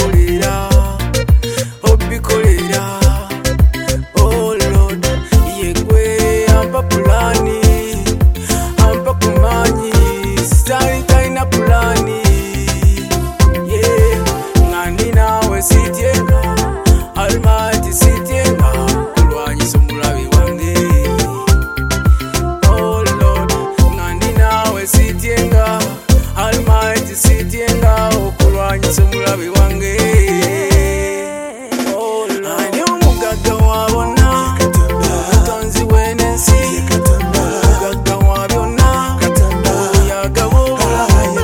obikolera. Oh Lord, yegwe ampa pulani, ampa kumanyi, sitali talina pulani. Yeah, ngandi nawe sityenga, Almighty sityenga, kulwanyisa omulabe wange. Oh Lord, ngandi nawe sityenga, Almighty sityenga, okulwanyisa omulabe wange. Oh Lord, ani omugagga wa bonna, Mutonzi w'ensi, omugagga wa byonna, oyagaba obulamu.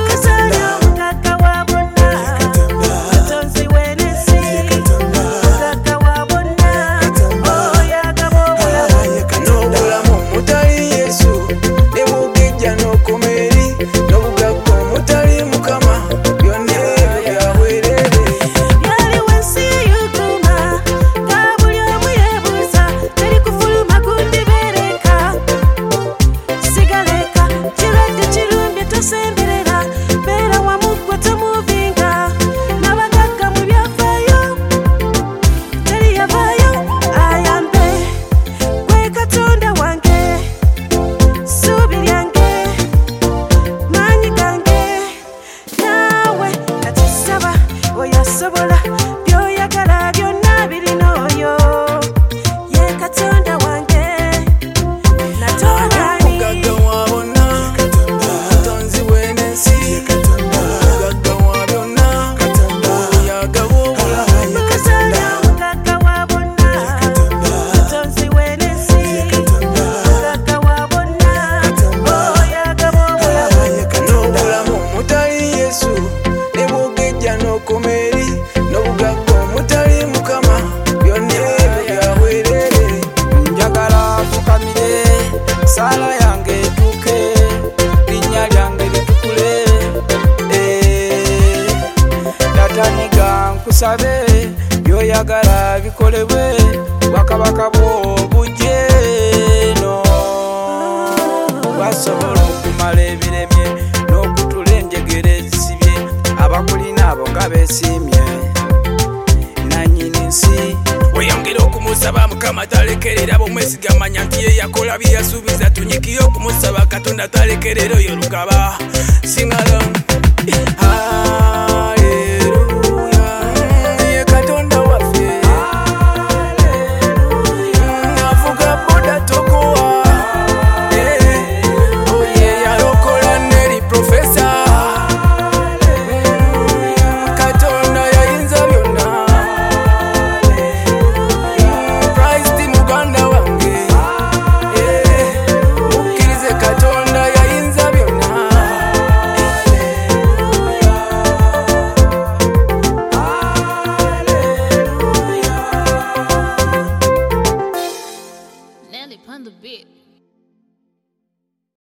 N'obulamu omutali Yesu, ne bugejja n'okomeri, n'obugagga omutali Mukama, byonna ebyo bya bwereere. Sobola byoyagala byonna birina oyo ye Katonda wange natolani. Omugagga wa bonna, Mutonzi w'ensi, omugagga wa byonna, oyagaba obulamu. Omugagga wa bonna, Mutonzi w'ensi, omugagga wa bonna, oyagaba obulamu. N'obulamu omutali Yesu, ne bugejja n'okomeri, n'obugagga omutali Mukama, byonna ebyo bya bwereere. Njagala fukamire, sala yange etuuke, linnya lyange litukule. Tataniga nkusabe, byoyagala bikolebwe, bwakabaka bwo bujje eno. Wasobola okumala ebiremye, n'okutula enjegere ezisibye, abakulina abo nga beesiimye. Nannyini nsi weyongera okumusaba, Mukama talekerera, bw'omwesigamanya nti ye yakola bye yasuubiza. Tunyikire okumusaba, Katonda talekerera, oyo Lugaba sing along.